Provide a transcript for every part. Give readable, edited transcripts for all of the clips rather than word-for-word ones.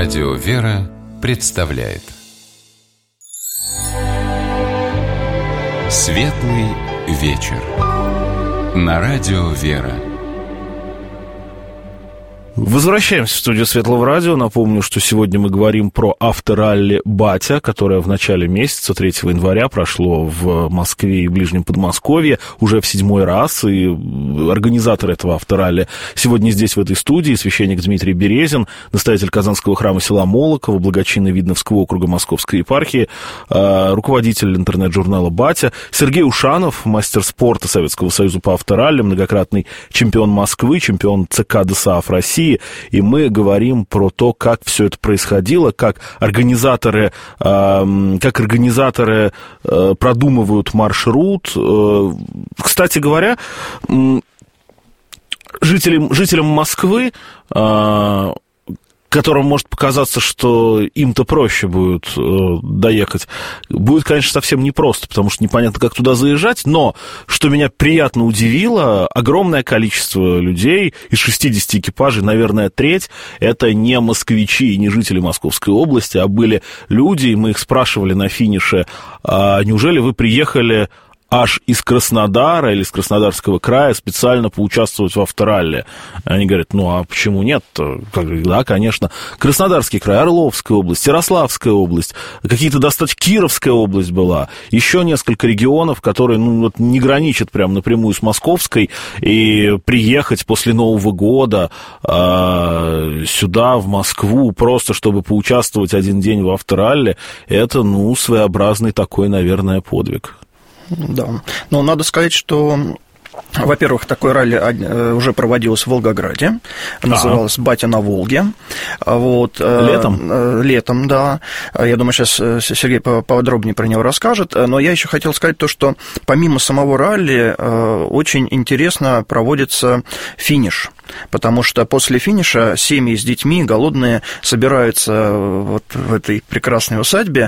Радио «Вера» представляет Светлый вечер на Радио «Вера». Возвращаемся в студию Светлого радио. Напомню, что сегодня мы говорим про авторалли «Батя», которое в начале месяца, 3 января, прошло в Москве и Ближнем Подмосковье уже в 7-й раз. И организатор этого авторалли сегодня здесь, в этой студии, священник Дмитрий Березин, настоятель Казанского храма села Молоково, благочинный Видновского округа Московской епархии, руководитель интернет-журнала «Батя», Сергей Ушанов, мастер спорта Советского Союза по авторалли, многократный чемпион Москвы, чемпион ЦК ДСААФ России. И мы говорим про то, как все это происходило, как организаторы продумывают маршрут. Кстати говоря, жителям Москвы, которым может показаться, что им-то проще будет доехать, будет, конечно, совсем непросто, потому что непонятно, как туда заезжать, но, что меня приятно удивило, огромное количество людей, из 60 экипажей, наверное, треть, это не москвичи и не жители Московской области, а были люди, и мы их спрашивали на финише, неужели вы приехали аж из Краснодара или из Краснодарского края специально поучаствовать в авторалли? Они говорят, ну а почему нет? Да, конечно. Краснодарский край, Орловская область, Ярославская область, какие-то достаточно... Кировская область была, еще несколько регионов, которые не граничат прям напрямую с Московской, и приехать после Нового года сюда, в Москву, просто чтобы поучаствовать один день в авторалли, это, своеобразный такой, наверное, подвиг. Да, но надо сказать, что, во-первых, такое ралли уже проводилось в Волгограде, называлось «Батя на Волге». Вот, летом, да. Я думаю, сейчас Сергей поподробнее про него расскажет. Но я еще хотел сказать то, что помимо самого ралли очень интересно проводится финиш. Потому что после финиша семьи с детьми, голодные, собираются вот в этой прекрасной усадьбе.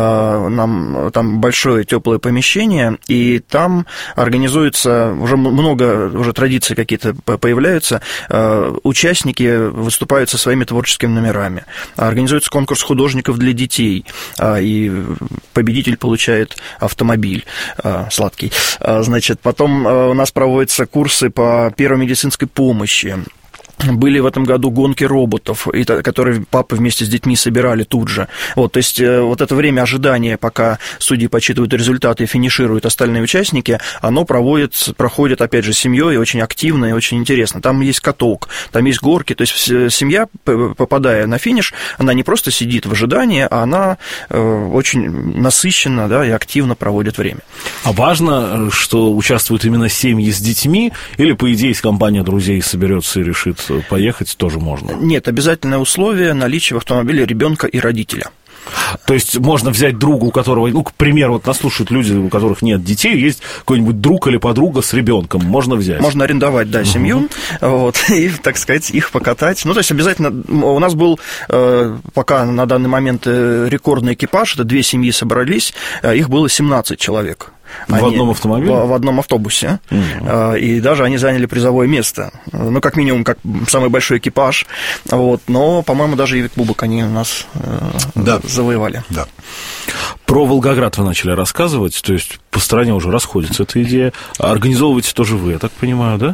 Там большое теплое помещение, и там организуется, уже традиции какие-то появляются, участники выступают со своими творческими номерами. Организуется конкурс художников для детей, и победитель получает автомобиль сладкий. Значит, потом у нас проводятся курсы по первой медицинской помощи. Были в этом году гонки роботов, которые папы вместе с детьми собирали тут же. Вот, то есть вот это время ожидания, пока судьи подсчитывают результаты и финишируют остальные участники, оно проходит, опять же, семьей очень активно и очень интересно. Там есть каток, там есть горки, то есть семья, попадая на финиш, она не просто сидит в ожидании, а она очень насыщенно, да, и активно проводит время. А важно, что участвуют именно семьи с детьми, или, по идее, если компания друзей соберется и решит поехать, тоже можно? Нет, обязательное условие — наличие в автомобиле ребенка и родителя. То есть можно взять друга, у которого, к примеру, вот нас слушают люди, у которых нет детей, есть какой-нибудь друг или подруга с ребенком, можно взять? Можно арендовать, да, семью, вот, и, так сказать, их покатать. То есть обязательно у нас был пока на данный момент рекордный экипаж, это 2 семьи собрались, их было 17 человек. В одном автомобиле? В одном автобусе. И даже они заняли призовое место. Как минимум, как самый большой экипаж. Вот. Но, по-моему, даже и кубок они у нас завоевали. Да. Про Волгоград вы начали рассказывать. То есть по стране уже расходится эта идея. Организовываете тоже вы, я так понимаю, да?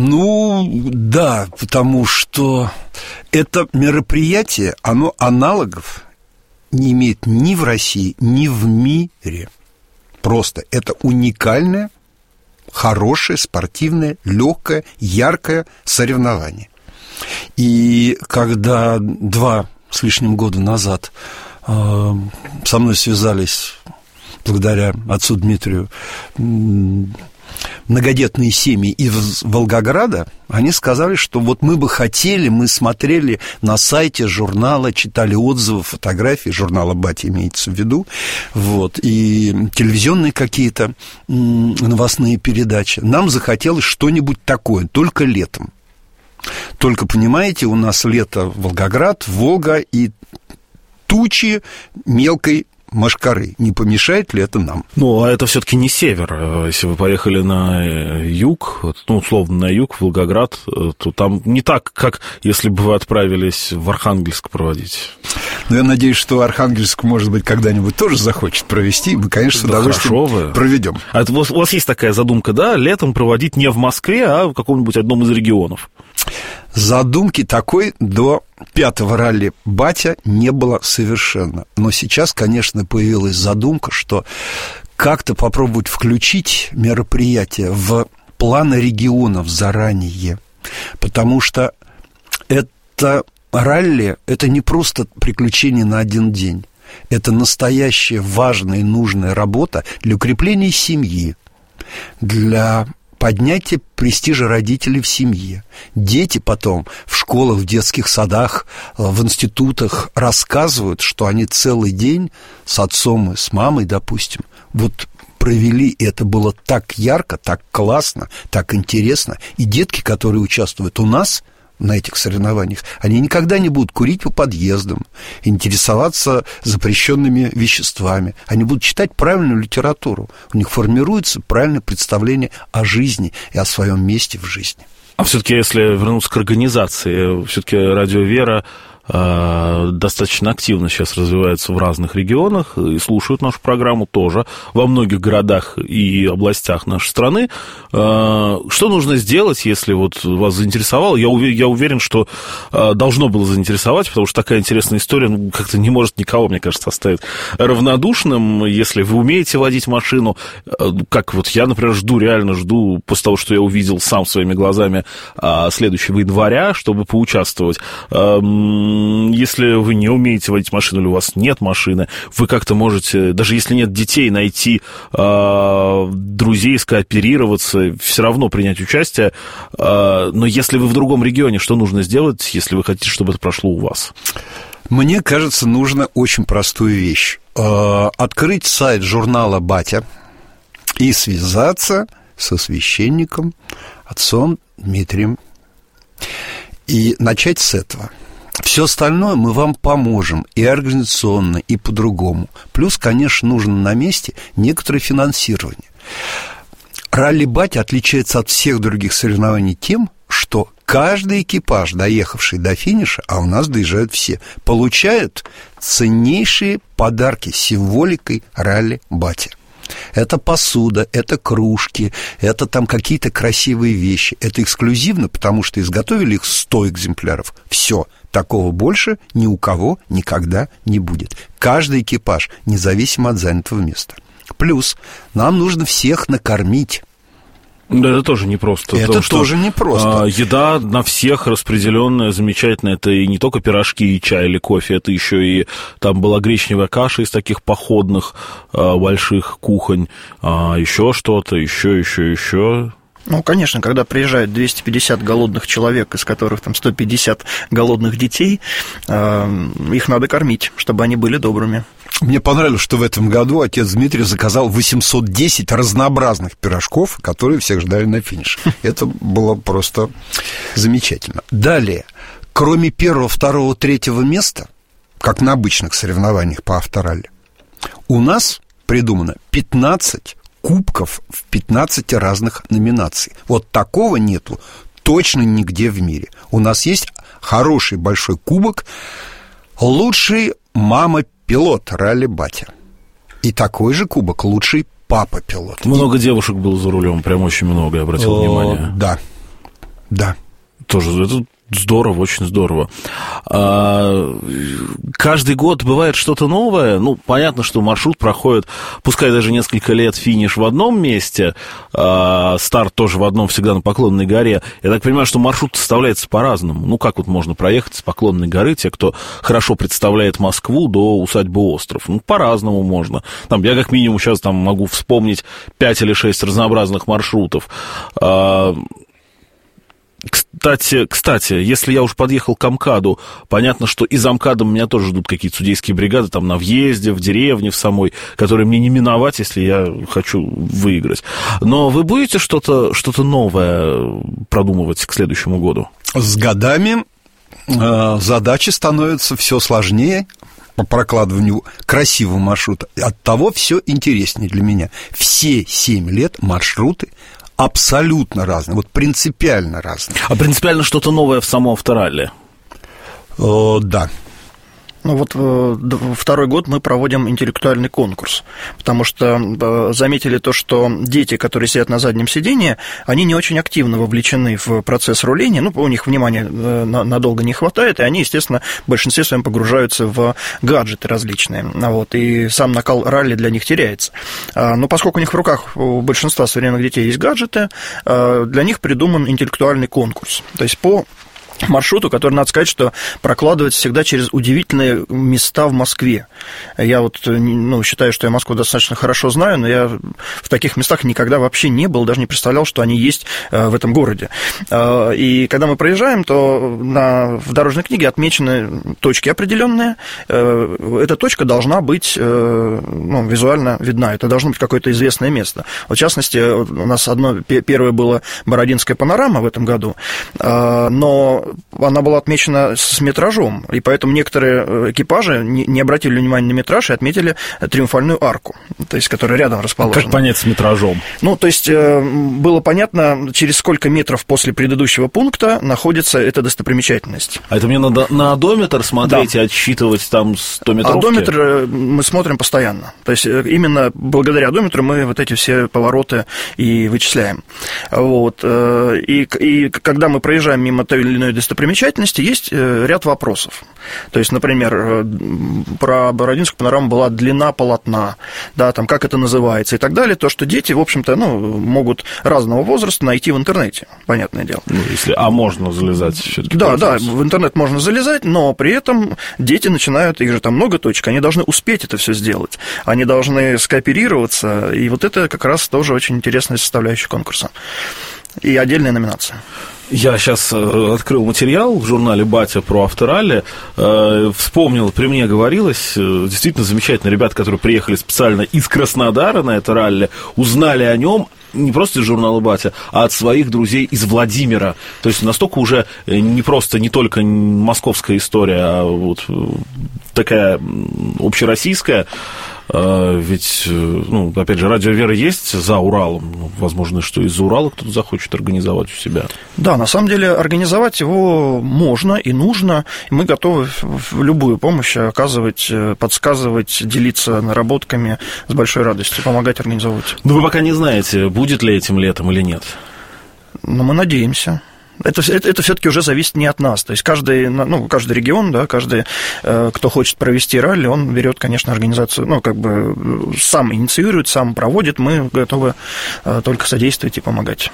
Да, потому что это мероприятие, оно аналогов не имеет ни в России, ни в мире. Просто это уникальное, хорошее, спортивное, легкое, яркое соревнование. И когда 2 с лишним года назад со мной связались, благодаря отцу Дмитрию, многодетные семьи из Волгограда, они сказали, что вот мы бы хотели, мы смотрели на сайте журнала, читали отзывы, фотографии, журнала «Батя» имеется в виду, вот, и телевизионные какие-то новостные передачи. Нам захотелось что-нибудь такое, только летом. Только, понимаете, у нас лето, Волгоград, Волга и тучи мелкой Мошкары. Не помешает ли это нам? Ну, а это все-таки не север. Если вы поехали на юг, ну, условно, на юг, в Волгоград, то там не так, как если бы вы отправились в Архангельск проводить. Но я надеюсь, что Архангельск, может быть, когда-нибудь тоже захочет провести, и мы, конечно, с удовольствием проведем. А это, у вас есть такая задумка, да, летом проводить не в Москве, а в каком-нибудь одном из регионов? Задумки такой до 5-го ралли «Батя» не было совершенно. Но сейчас, конечно, появилась задумка, что как-то попробовать включить мероприятие в планы регионов заранее. Потому что это ралли – это не просто приключение на один день. Это настоящая важная и нужная работа для укрепления семьи, для поднятие престижа родителей в семье. Дети потом в школах, в детских садах, в институтах рассказывают, что они целый день с отцом и с мамой, допустим, вот провели, и это было так ярко, так классно, так интересно. И детки, которые участвуют у нас на этих соревнованиях, они никогда не будут курить по подъездам, интересоваться запрещенными веществами. Они будут читать правильную литературу. У них формируется правильное представление о жизни и о своем месте в жизни. А все-таки, если вернуться к организации, все-таки «Радио Вера» достаточно активно сейчас развивается в разных регионах и слушают нашу программу тоже во многих городах и областях нашей страны. Что нужно сделать, если вот вас заинтересовало? Я уверен, что должно было заинтересовать, потому что такая интересная история как-то не может никого, мне кажется, оставить равнодушным. Если вы умеете водить машину, как вот я, например, реально жду после того, что я увидел сам своими глазами следующего января, чтобы поучаствовать. Если вы не умеете водить машину или у вас нет машины, вы как-то можете, даже если нет детей, найти друзей, скооперироваться, все равно принять участие. Но если вы в другом регионе, что нужно сделать, если вы хотите, чтобы это прошло у вас? Мне кажется, нужно очень простую вещь. Открыть сайт журнала «Батя» и связаться со священником, отцом Дмитрием, и начать с этого. Все остальное мы вам поможем и организационно, и по-другому. Плюс, конечно, нужно на месте некоторое финансирование. Ралли «Батя» отличается от всех других соревнований тем, что каждый экипаж, доехавший до финиша, а у нас доезжают все, получают ценнейшие подарки с символикой ралли «Батя». Это посуда, это кружки, это там какие-то красивые вещи. Это эксклюзивно, потому что изготовили их 100 экземпляров. Все, такого больше ни у кого никогда не будет. Каждый экипаж, независимо от занятого места. Плюс нам нужно всех накормить. Да, это тоже непросто. Это тоже непросто. Еда на всех распределенная, замечательная. Это и не только пирожки, и чай, или кофе. Это еще и там была гречневая каша из таких походных больших кухонь. Еще что-то, еще. Ну, конечно, когда приезжает 250 голодных человек, из которых там 150 голодных детей, их надо кормить, чтобы они были добрыми. Мне понравилось, что в этом году отец Дмитрий заказал 810 разнообразных пирожков, которые всех ждали на финише. Это было просто замечательно. Далее, кроме 1-го, 2-го, 3-го места, как на обычных соревнованиях по авторалли, у нас придумано 15 кубков в 15 разных номинаций. Вот такого нету точно нигде в мире. У нас есть хороший большой кубок «Лучший мама-пилот ралли «Батя». И такой же кубок «Лучший папа-пилот». Много девушек было за рулем, прям очень много, я обратил внимание. Да. Тоже это здорово, очень здорово. Каждый год бывает что-то новое. Ну, понятно, что маршрут проходит, пускай даже несколько лет, финиш в одном месте, старт тоже в одном, всегда на Поклонной горе. Я так понимаю, что маршрут составляется по-разному. Ну, как вот можно проехать с Поклонной горы, те, кто хорошо представляет Москву, до усадьбы Остров? Ну, по-разному можно. Там, я как минимум сейчас там могу вспомнить 5 или 6 разнообразных маршрутов. Кстати, если я уж подъехал к МКАДу, понятно, что и за МКАДом меня тоже ждут какие-то судейские бригады там на въезде, в деревне, в самой, которые мне не миновать, если я хочу выиграть. Но вы будете что-то новое продумывать к следующему году? С годами задачи становятся все сложнее по прокладыванию красивого маршрута. Оттого все интереснее для меня. Все 7 лет маршруты абсолютно разные, вот принципиально разные. А принципиально что-то новое в самом авторалли? Да. Ну вот второй год мы проводим интеллектуальный конкурс, потому что заметили то, что дети, которые сидят на заднем сидении, они не очень активно вовлечены в процесс руления, ну, у них внимания надолго не хватает, и они, естественно, в большинстве своем погружаются в гаджеты различные, вот, и сам накал ралли для них теряется. Но поскольку у них в руках у большинства современных детей есть гаджеты, для них придуман интеллектуальный конкурс, то есть по маршруту, который, надо сказать, что прокладывается всегда через удивительные места в Москве. Я вот, считаю, что я Москву достаточно хорошо знаю, но я в таких местах никогда вообще не был, даже не представлял, что они есть в этом городе. И когда мы проезжаем, то в дорожной книге отмечены точки определенные. Эта точка должна быть визуально видна. Это должно быть какое-то известное место. Вот, в частности, у нас первое было Бородинская панорама в этом году, но она была отмечена с метражом, и поэтому некоторые экипажи не обратили внимания на метраж и отметили Триумфальную арку, то есть, которая рядом расположена. Как понять с метражом? Ну, то есть, было понятно, через сколько метров после предыдущего пункта находится эта достопримечательность. А это мне надо на одометр смотреть, да, и отсчитывать там 100-метровки? Одометр мы смотрим постоянно. То есть, именно благодаря одометру мы вот эти все повороты и вычисляем. Вот. И когда мы проезжаем мимо той или иной достопримечательности, есть ряд вопросов. То есть, например, про Бородинскую панораму была длина полотна, да, там, как это называется и так далее, то, что дети, в общем-то, могут разного возраста найти в интернете, понятное дело. Можно залезать все-таки. Да, в интернет можно залезать, но при этом дети начинают, их же там много точек, они должны успеть это все сделать, они должны скооперироваться, и вот это как раз тоже очень интересная составляющая конкурса. И отдельная номинация. Я сейчас открыл материал в журнале «Батя» про авторалли, вспомнил, при мне говорилось, действительно замечательно, ребята, которые приехали специально из Краснодара на это ралли, узнали о нем не просто из журнала «Батя», а от своих друзей из Владимира. То есть настолько уже не только московская история, а вот такая общероссийская. Ведь, опять же, радио «Вера» есть за Уралом. Возможно, что из-за Урала кто-то захочет организовать у себя. Да, на самом деле, организовать его можно и нужно. И мы готовы любую помощь оказывать, подсказывать, делиться наработками с большой радостью, помогать организовывать. Но вы пока не знаете, будет ли этим летом или нет? Но мы надеемся. Это все-таки уже зависит не от нас. То есть каждый регион, да, каждый, кто хочет провести ралли, он берет, конечно, организацию, сам инициирует, сам проводит. Мы готовы только содействовать и помогать.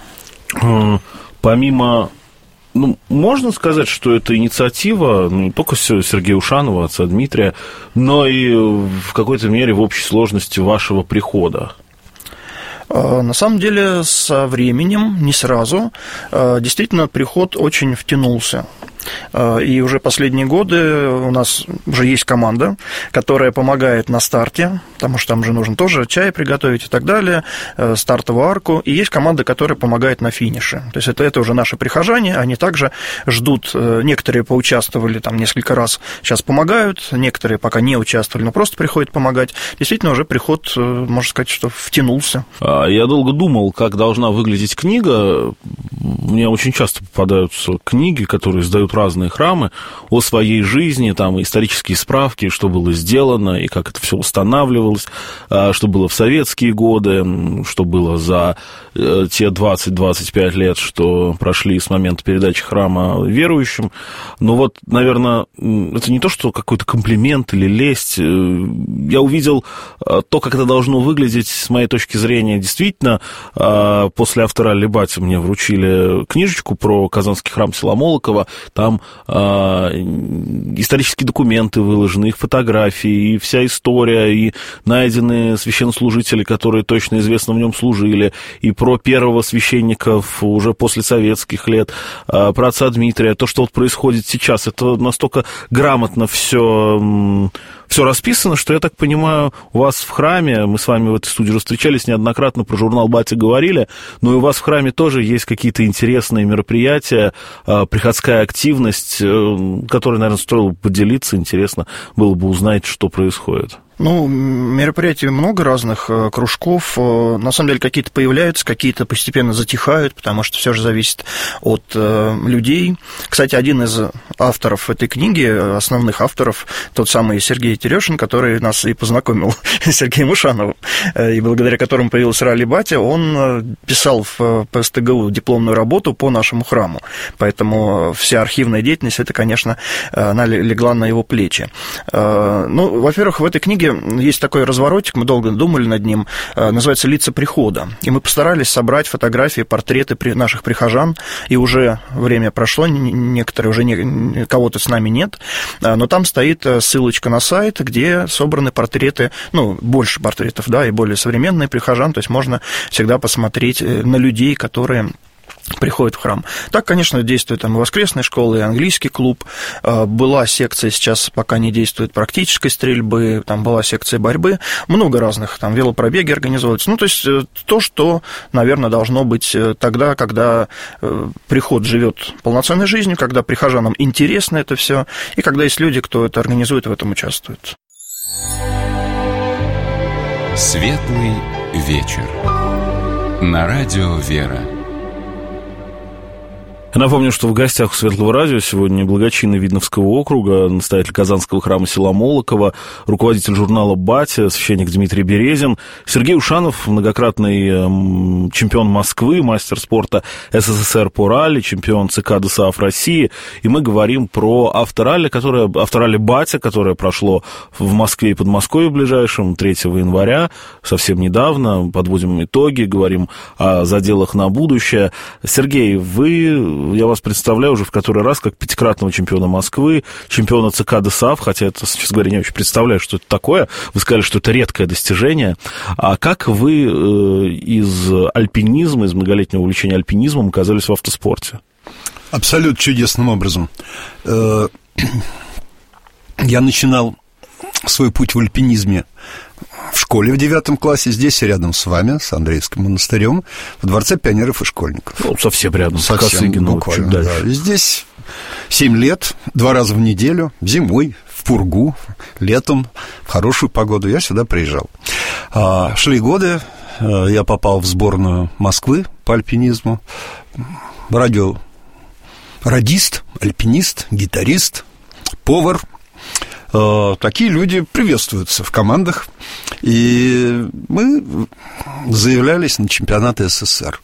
Помимо... можно сказать, что это инициатива не только Сергея Ушанова, отца Дмитрия, но и в какой-то мере в общей сложности вашего прихода? На самом деле, со временем, не сразу, действительно, приход очень втянулся. И уже последние годы у нас уже есть команда, которая помогает на старте, потому что там же нужно тоже чай приготовить и так далее, стартовую арку, и есть команда, которая помогает на финише. То есть это уже наши прихожане, они также ждут, некоторые поучаствовали там несколько раз, сейчас помогают, некоторые пока не участвовали, но просто приходят помогать. Действительно, уже приход, можно сказать, что втянулся. Я долго думал, как должна выглядеть книга. Мне очень часто попадаются книги, которые издают разные храмы, о своей жизни, там исторические справки, что было сделано и как это все устанавливалось, что было в советские годы, что было за те 20-25 лет, что прошли с момента передачи храма верующим. Но вот, наверное, это не то, что какой-то комплимент или лесть. Я увидел то, как это должно выглядеть, с моей точки зрения, действительно. После авторалли «Батя» мне вручили книжечку про Казанский храм села Молоково. Там исторические документы выложены, их фотографии, и вся история, и найдены священнослужители, которые точно известно в нем служили, и про первого священника уже после советских лет, про отца Дмитрия. То, что вот происходит сейчас, это настолько грамотно все расписано, что, я так понимаю, у вас в храме, мы с вами в этой студии встречались неоднократно, про журнал «Батя» говорили, но и у вас в храме тоже есть какие-то интересные мероприятия, приходская активность, активность, которой, наверное, стоило бы поделиться, интересно было бы узнать, что происходит. Ну, мероприятий много разных, кружков. На самом деле, какие-то появляются, какие-то постепенно затихают, потому что все же зависит от людей. Кстати, один из авторов этой книги, основных авторов, тот самый Сергей Терешин, который нас и познакомил с Сергеем Ушановым, и благодаря которому появилась «Ралли Батя», он писал в ПСТГУ дипломную работу по нашему храму. Поэтому вся архивная деятельность, это, конечно, она легла на его плечи. Ну, во-первых, в этой книге есть такой разворотик, мы долго думали над ним, называется «Лица прихода». И мы постарались собрать фотографии, портреты наших прихожан, и уже время прошло, некоторые уже кого-то с нами нет, но там стоит ссылочка на сайт, где собраны портреты, ну, больше портретов, да, и более современные прихожан, то есть можно всегда посмотреть на людей, которые приходят в храм. Так, конечно, действует там и воскресная школа, и английский клуб. Была секция, сейчас пока не действует, практической стрельбы, там была секция борьбы, много разных, там велопробеги организовываются. Ну, то есть то, что, наверное, должно быть тогда, когда приход живет полноценной жизнью, когда прихожанам интересно это все, и когда есть люди, кто это организует и в этом участвует. Светлый вечер. На радио «Вера». Напомню, что в гостях у Светлого радио сегодня благочинный Видновского округа, настоятель Казанского храма села Молоково, руководитель журнала «Батя», священник Дмитрий Березин, Сергей Ушанов, многократный чемпион Москвы, мастер спорта СССР по ралли, чемпион ЦК ДСААФ России. И мы говорим про авторалли «Батя», которое прошло в Москве и Подмосковье в ближайшем 3 января, совсем недавно. Подводим итоги, говорим о заделах на будущее. Сергей, я вас представляю уже в который раз как пятикратного чемпиона Москвы, чемпиона ЦК ДСААФ, хотя это, честно говоря, не очень представляю, что это такое. Вы сказали, что это редкое достижение. А как вы из альпинизма, из многолетнего увлечения альпинизмом оказались в автоспорте? Абсолютно чудесным образом. Я начинал свой путь в альпинизме в школе в 9 классе, здесь рядом с вами, с Андреевским монастырем, в Дворце пионеров и школьников. Ну, совсем рядом, с Косыгино, буквально, да. Здесь 7 лет, 2 раза в неделю, зимой, в пургу, летом, в хорошую погоду я сюда приезжал. Шли годы, я попал в сборную Москвы по альпинизму, радист, альпинист, гитарист, повар. Такие люди приветствуются в командах, и мы заявлялись на чемпионаты СССР.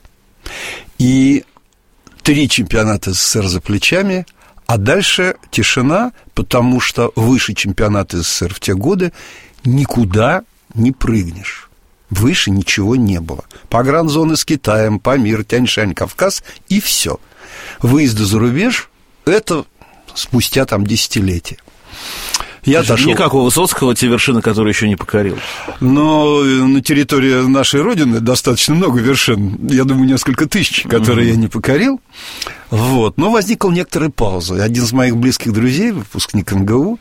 И 3 чемпионата СССР за плечами, а дальше тишина, потому что выше чемпионата СССР в те годы никуда не прыгнешь. Выше ничего не было. Погранзоны с Китаем, Памир, Тянь-Шань, Кавказ, и все. Выезды за рубеж – это спустя там десятилетия. Я дошел. Не как у Высоцкого, те вершины, которые еще не покорил. Но на территории нашей Родины достаточно много вершин. Я думаю, несколько тысяч, которые я не покорил. Вот. Но возникла некоторая пауза. Один из моих близких друзей, выпускник МГУ,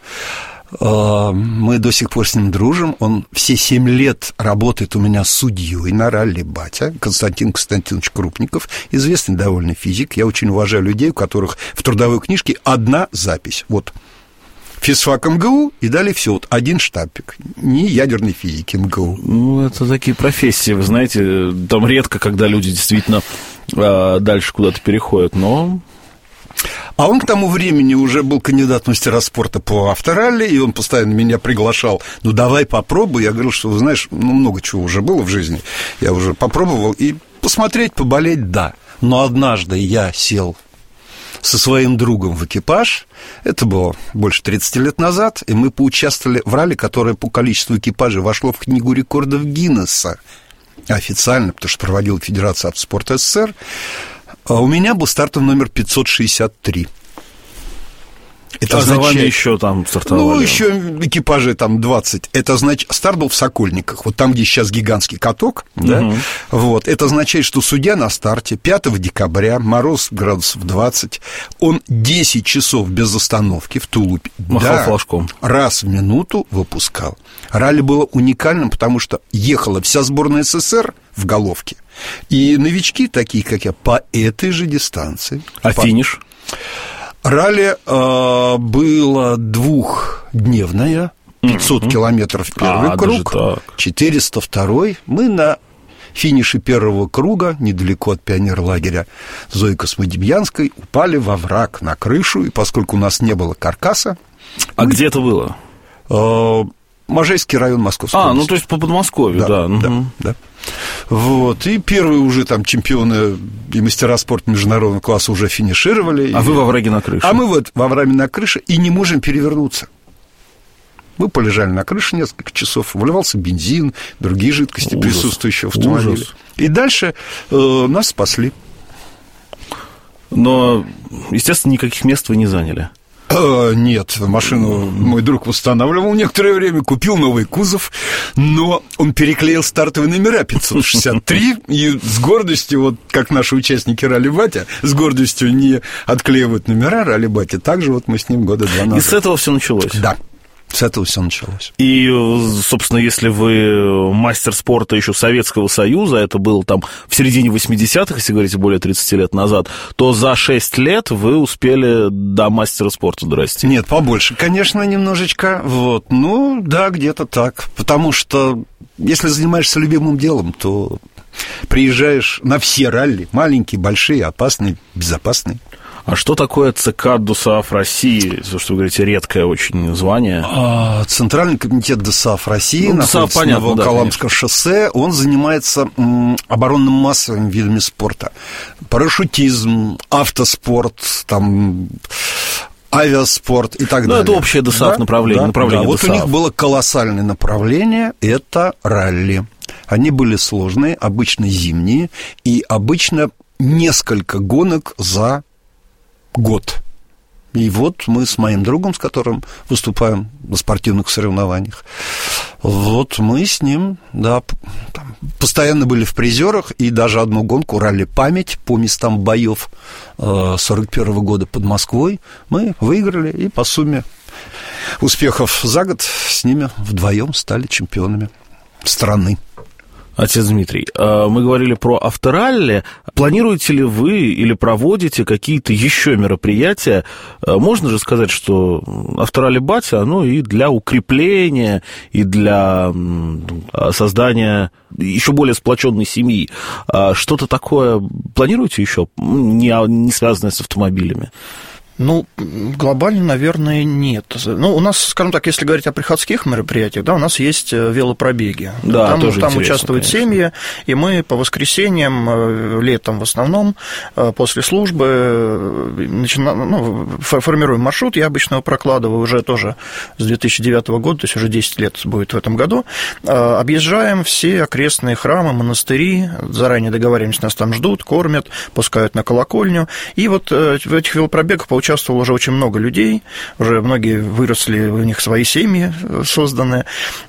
мы до сих пор с ним дружим. Он все 7 лет работает у меня судьей на ралли «Батя», Константин Константинович Крупников, известный довольно физик. Я очень уважаю людей, у которых в трудовой книжке одна запись. Вот. Физфак МГУ, и далее все, вот один штампик, не ядерной физики МГУ. Ну, это такие профессии, вы знаете, там редко, когда люди действительно дальше куда-то переходят, но... А он к тому времени уже был кандидат в мастера спорта по авторалли, и он постоянно меня приглашал, ну, давай попробуй. Я говорил, что, вы знаешь, ну, много чего уже было в жизни, я уже попробовал, и посмотреть, поболеть, да. Но однажды я сел со своим другом в экипаж, это было больше 30 лет назад, и мы поучаствовали в ралли, которое по количеству экипажей вошло в книгу рекордов Гиннесса официально, потому что проводила Федерация автоспорта СССР. А у меня был стартовый номер 563. Это означает, еще там стартовали? Ну, еще экипажей там 20. Это значит, старт был в Сокольниках, вот там, где сейчас гигантский каток, да? Вот. Это означает, что судья на старте 5 декабря, мороз градусов 20, он 10 часов без остановки в тулупе. Махал флажком. Раз в минуту выпускал. Ралли было уникальным, потому что ехала вся сборная СССР в головке. И новички, такие как я, по этой же дистанции. А финиш? Ралли было двухдневное, 500 километров первый круг, 400 второй. Мы на финише первого круга, недалеко от пионерлагеря Зои Космодемьянской, упали во враг на крышу, и поскольку у нас не было каркаса... А где это было? Можайский район Московской области. Ну то есть по Подмосковью, да. Вот, и первые уже там чемпионы и мастера спорта международного класса уже финишировали. А вы во враге на крыше? А мы вот во враге на крыше и не можем перевернуться. Мы полежали на крыше несколько часов, выливался бензин, другие жидкости, присутствующие в автомобиле. Ужас. И дальше нас спасли. Но, естественно, никаких мест вы не заняли. Нет, машину мой друг восстанавливал некоторое время, купил новый кузов, но он переклеил стартовые номера 563, и с гордостью, вот как наши участники ралли-батя, с гордостью не отклеивают номера ралли-батя, так же вот мы с ним года 2 назад. И с этого все началось? Да. С этого все началось. И, собственно, если вы мастер спорта еще Советского Союза, это было там в середине 80-х, если говорить более 30 лет назад, то за 6 лет вы успели до мастера спорта дорасти. Нет, побольше, конечно, немножечко. Вот. Ну, да, где-то так. Потому что, если занимаешься любимым делом, то приезжаешь на все ралли, маленькие, большие, опасные, безопасные. А что такое ЦК ДОСААФ России? То, что вы говорите, редкое очень звание. Центральный комитет ДОСААФ России находится на Волоколамском шоссе. Он занимается оборонным массовыми видами спорта. Парашютизм, автоспорт, там, авиаспорт и так далее. Это общее ДОСААФ направление. Да. Вот у них было колоссальное направление, это ралли. Они были сложные, обычно зимние, и обычно несколько гонок за год. И вот мы с моим другом, с которым выступаем на спортивных соревнованиях, вот мы с ним, да, там, постоянно были в призерах, и даже одну гонку ралли-память по местам боев 41 года под Москвой мы выиграли, и по сумме успехов за год с ними вдвоем стали чемпионами страны. Отец Дмитрий, мы говорили про авторалли. Планируете ли вы или проводите какие-то еще мероприятия? Можно же сказать, что авторалли-батя, оно и для укрепления, и для создания еще более сплоченной семьи. Что-то такое планируете еще, не связанное с автомобилями? Ну, глобально, наверное, нет. Ну, у нас, скажем так, если говорить о приходских мероприятиях, да, у нас есть велопробеги. Да, там участвуют семьи, и мы по воскресеньям, летом в основном, после службы формируем маршрут. Я обычно его прокладываю уже тоже с 2009 года, то есть уже 10 лет будет в этом году. Объезжаем все окрестные храмы, монастыри, заранее договариваемся, нас там ждут, кормят, пускают на колокольню. И вот в этих велопробегах участвовало уже очень много людей, уже многие выросли, у них свои семьи созданы,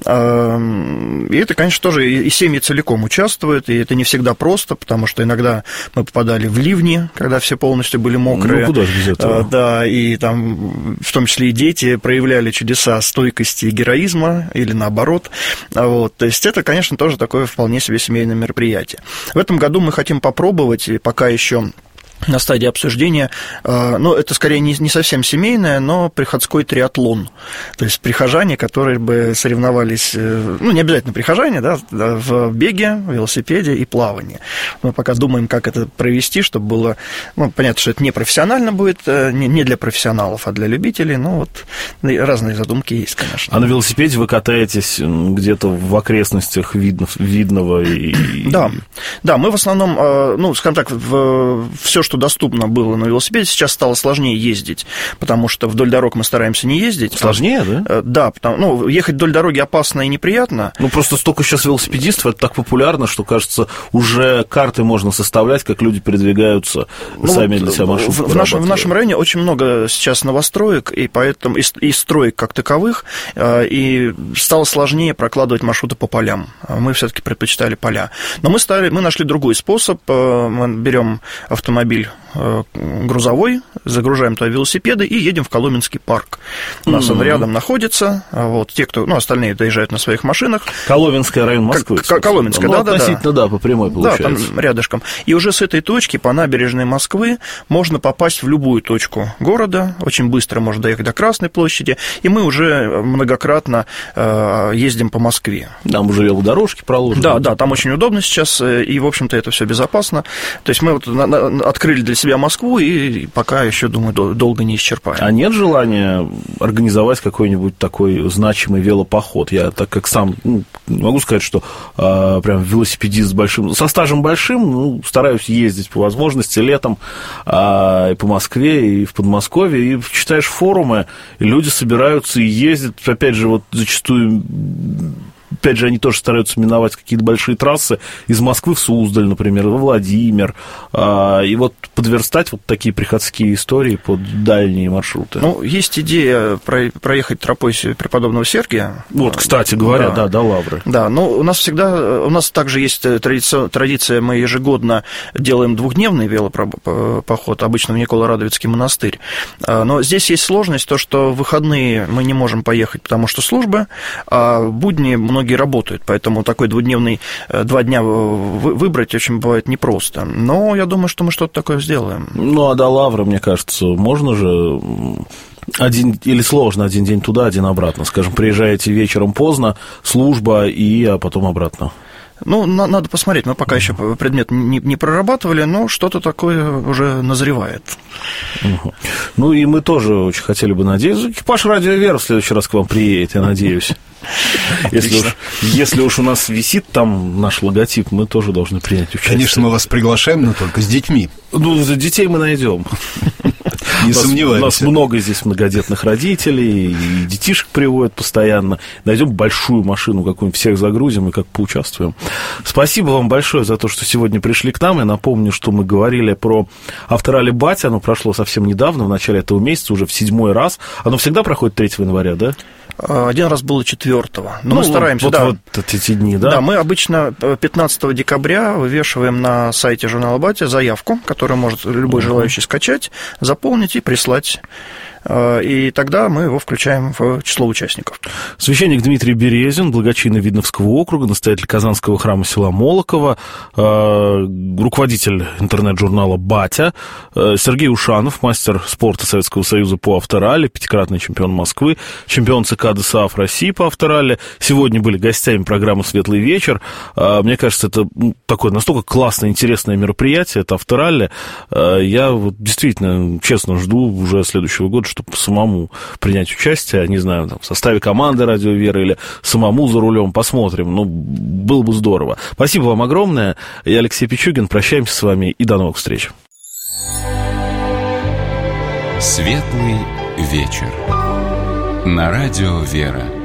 и это, конечно, тоже и семьи целиком участвуют, и это не всегда просто, потому что иногда мы попадали в ливни, когда все полностью были мокрые. Ну, куда же без этого? Да, и там, в том числе и дети проявляли чудеса стойкости и героизма, или наоборот, вот, то есть это, конечно, тоже такое вполне себе семейное мероприятие. В этом году мы хотим попробовать, и пока еще на стадии обсуждения, ну, это скорее не совсем семейное, но приходской триатлон. То есть прихожане, которые бы соревновались, ну, не обязательно прихожане, да, в беге, в велосипеде и плавании. Мы пока думаем, как это провести, чтобы было, ну, понятно, что это не профессионально будет, не для профессионалов, а для любителей, но вот разные задумки есть, конечно. А на велосипеде вы катаетесь где-то в окрестностях Видного и... Да, мы в основном, ну, скажем так, все, что доступно было на велосипеде, сейчас стало сложнее ездить, потому что вдоль дорог мы стараемся не ездить. Сложнее, да? Да, ну, ехать вдоль дороги опасно и неприятно. Ну, просто столько сейчас велосипедистов, это так популярно, что, кажется, уже карты можно составлять, как люди передвигаются сами для себя маршрут. В нашем районе очень много сейчас новостроек, и поэтому и строек как таковых, и стало сложнее прокладывать маршруты по полям. Мы все-таки предпочитали поля. Но мы нашли другой способ. Мы берем автомобиль грузовой, загружаем туда велосипеды и едем в Коломенский парк. У нас он рядом находится. Вот, те, кто, остальные доезжают на своих машинах. Коломенский район Москвы. Коломенская, да. Относительно, да, по прямой получается. Да, там рядышком. И уже с этой точки по набережной Москвы можно попасть в любую точку города. Очень быстро можно доехать до Красной площади. И мы уже многократно ездим по Москве. Там уже велодорожки проложены. Да, там очень удобно сейчас. И, в общем-то, это все безопасно. То есть мы вот открыли для себя Москву и пока еще, думаю, долго не исчерпаем. А нет желания организовать какой-нибудь такой значимый велопоход? Я, так как сам могу сказать, что прям велосипедист со стажем большим, стараюсь ездить по возможности летом и по Москве, и в Подмосковье, и читаешь форумы, и люди собираются и ездят, опять же, вот зачастую... Опять же, они тоже стараются миновать какие-то большие трассы из Москвы в Суздаль, например, во Владимир, и вот подверстать вот такие приходские истории под дальние маршруты. Есть идея проехать тропой преподобного Сергия. Вот, кстати говоря, да, до Лавры. Да, но у нас также есть традиция, мы ежегодно делаем двухдневный велопоход, обычно в Николо-Радовицкий монастырь. Но здесь есть сложность, то, что в выходные мы не можем поехать, потому что служба, а в будни многие работают, поэтому такой 2 дня выбрать очень бывает непросто. Но я думаю, что мы что-то такое сделаем. А до Лавры, мне кажется, можно же... или сложно один день туда, один обратно. Скажем, приезжаете вечером поздно, служба, а потом обратно. Надо посмотреть. Мы пока еще предмет не прорабатывали, но что-то такое уже назревает. И мы тоже очень хотели бы надеяться. Экипаж «Радио Вера» в следующий раз к вам приедет, я надеюсь. Если уж у нас висит там наш логотип, мы тоже должны принять участие. Конечно, мы вас приглашаем, но только с детьми. Детей мы найдем. Не сомневаюсь. У нас много здесь многодетных родителей, и детишек приводят постоянно. Найдем большую машину какую-нибудь, всех загрузим и как поучаствуем. Спасибо вам большое за то, что сегодня пришли к нам. Я напомню, что мы говорили про авторалли «Батя». Оно прошло совсем недавно, в начале этого месяца, уже в 7-й раз. Оно всегда проходит 3 января, да? Один раз было 4-го. Но мы стараемся, вот эти дни, да? Да, мы обычно 15 декабря вывешиваем на сайте журнала «Батя» заявку, которую может любой желающий скачать, заполнить и прислать. И тогда мы его включаем в число участников. Священник Дмитрий Березин, благочинный Видновского округа, настоятель Казанского храма села Молоково, руководитель интернет-журнала «Батя», Сергей Ушанов, мастер спорта Советского Союза по авторалли, 5-кратный чемпион Москвы, чемпион ЦК ДСААФ России по авторалли. Сегодня были гостями программы «Светлый вечер». Мне кажется, это такое настолько классное, интересное мероприятие, это авторалли. Я действительно, честно, жду уже следующего года, чтобы самому принять участие, не знаю, в составе команды «Радио Вера» или самому за рулем, посмотрим, было бы здорово. Спасибо вам огромное. Я Алексей Пичугин, прощаемся с вами и до новых встреч. Светлый вечер на Радио Вера.